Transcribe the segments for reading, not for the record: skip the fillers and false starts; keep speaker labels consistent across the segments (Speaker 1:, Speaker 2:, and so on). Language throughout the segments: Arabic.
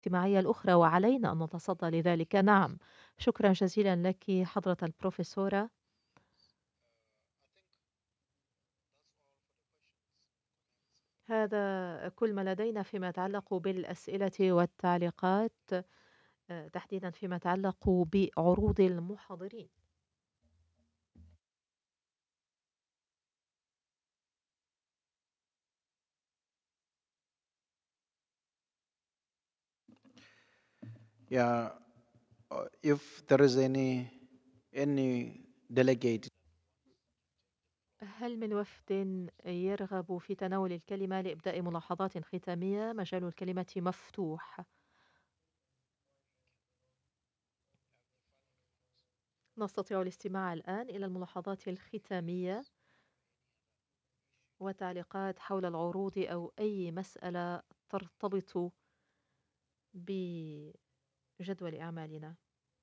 Speaker 1: الاجتماعية الأخرى وعلينا أن نتصدى لذلك. نعم، شكرا جزيلا لك حضرة البروفيسورة. هذا كل ما لدينا فيما يتعلق بالأسئلة والتعليقات، تحديدا فيما يتعلق بعروض المحاضرين.
Speaker 2: Yeah, if there is any delegate.
Speaker 1: هل من وفد يرغب في تناول الكلمة لإبداء ملاحظات ختامية؟ مجال الكلمة مفتوح. نستطيع الاستماع الآن إلى الملاحظات الختامية وتعليقات حول العروض أو أي مسألة ترتبط بجدول أعمالنا.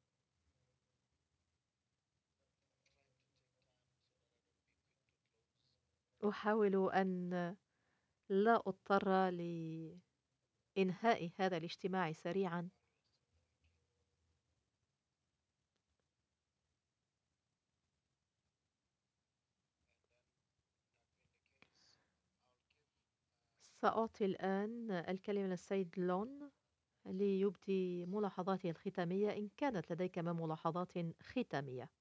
Speaker 1: أحاول أن لا أضطر لإنهاء هذا الاجتماع سريعا. سأعطي الآن الكلمة للسيد لون ليبدي ملاحظاته الختامية إن كانت لديك من ملاحظات ختامية.